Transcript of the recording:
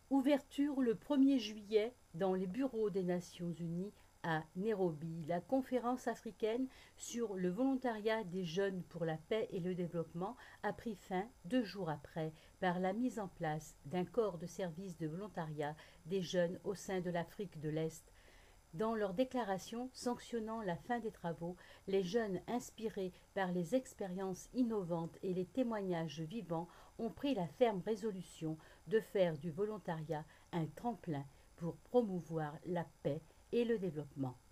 Ouverture le 1er juillet dans les bureaux des Nations Unies à Nairobi. La conférence africaine sur le volontariat des jeunes pour la paix et le développement a pris fin 2 jours après par la mise en place d'un corps de service de volontariat des jeunes au sein de l'Afrique de l'Est. Dans leur déclaration sanctionnant la fin des travaux, les jeunes inspirés par les expériences innovantes et les témoignages vivants ont pris la ferme résolution de faire du volontariat un tremplin pour promouvoir la paix et le développement.